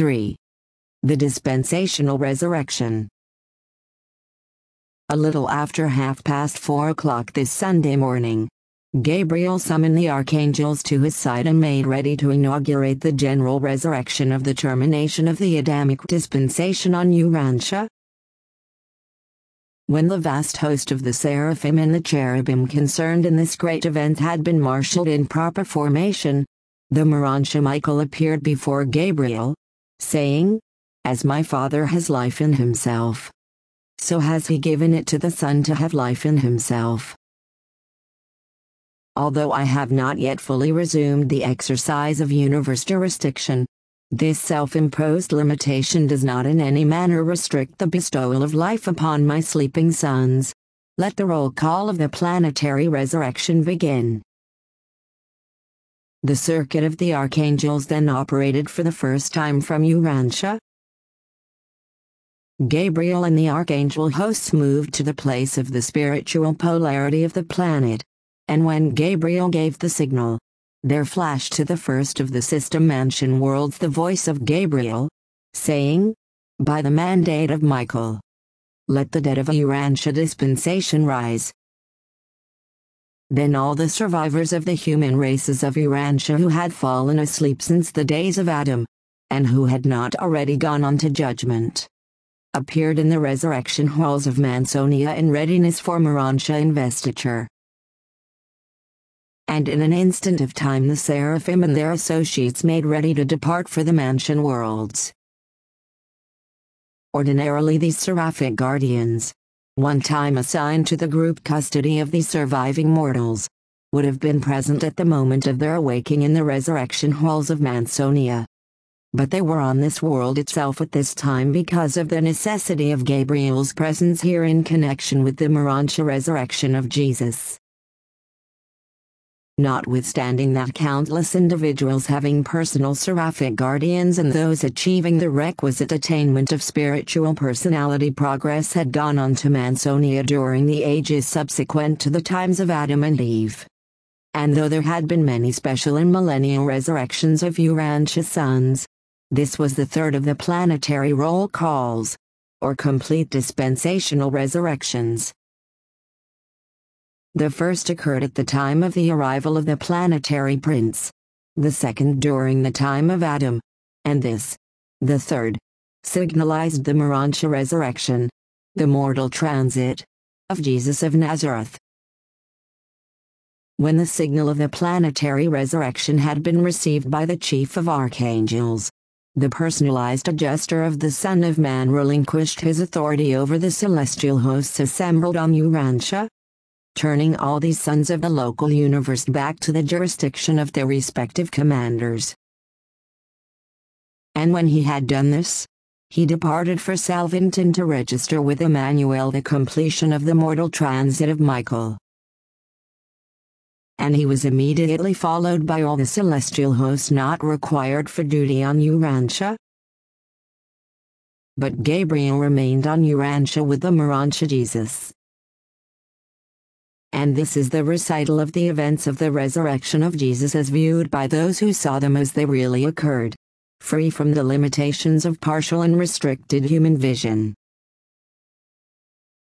3. The dispensational resurrection. A little after 4:30 this Sunday morning, Gabriel summoned the archangels to his side and made ready to inaugurate the general resurrection of the termination of the Adamic dispensation on Urantia. When the vast host of the seraphim and the cherubim concerned in this great event had been marshaled in proper formation, the Marantia Michael appeared before Gabriel, saying, "As my Father has life in himself, so has he given it to the Son to have life in himself. Although I have not yet fully resumed the exercise of universe jurisdiction, this self-imposed limitation does not in any manner restrict the bestowal of life upon my sleeping sons. Let the roll call of the planetary resurrection begin." The circuit of the archangels then operated for the first time from Urantia. Gabriel and the archangel hosts moved to the place of the spiritual polarity of the planet, and when Gabriel gave the signal, there flashed to the first of the system mansion worlds the voice of Gabriel, saying, "By the mandate of Michael, let the dead of Urantia dispensation rise." Then all the survivors of the human races of Urantia who had fallen asleep since the days of Adam, and who had not already gone on to judgment, appeared in the resurrection halls of Mansonia in readiness for Marantia investiture. And in an instant of time the seraphim and their associates made ready to depart for the mansion worlds. Ordinarily these seraphic guardians, one time assigned to the group custody of the surviving mortals, would have been present at the moment of their awaking in the resurrection halls of Mansonia. But they were on this world itself at this time because of the necessity of Gabriel's presence here in connection with the Marantia resurrection of Jesus. Notwithstanding that countless individuals having personal seraphic guardians and those achieving the requisite attainment of spiritual personality progress had gone on to Mansonia during the ages subsequent to the times of Adam and Eve. And though there had been many special and millennial resurrections of Urantia sons, this was the third of the planetary roll calls, or complete dispensational resurrections. The first occurred at the time of the arrival of the planetary prince, the second during the time of Adam, and this, the third, signalized the Marantia resurrection, the mortal transit, of Jesus of Nazareth. When the signal of the planetary resurrection had been received by the chief of archangels, the personalized adjuster of the Son of Man relinquished his authority over the celestial hosts assembled on Urantia, turning all these sons of the local universe back to the jurisdiction of their respective commanders. And when he had done this, he departed for Salvinton to register with Emmanuel the completion of the mortal transit of Michael. And he was immediately followed by all the celestial hosts not required for duty on Urantia. But Gabriel remained on Urantia with the Marantia Jesus. And this is the recital of the events of the resurrection of Jesus as viewed by those who saw them as they really occurred, free from the limitations of partial and restricted human vision.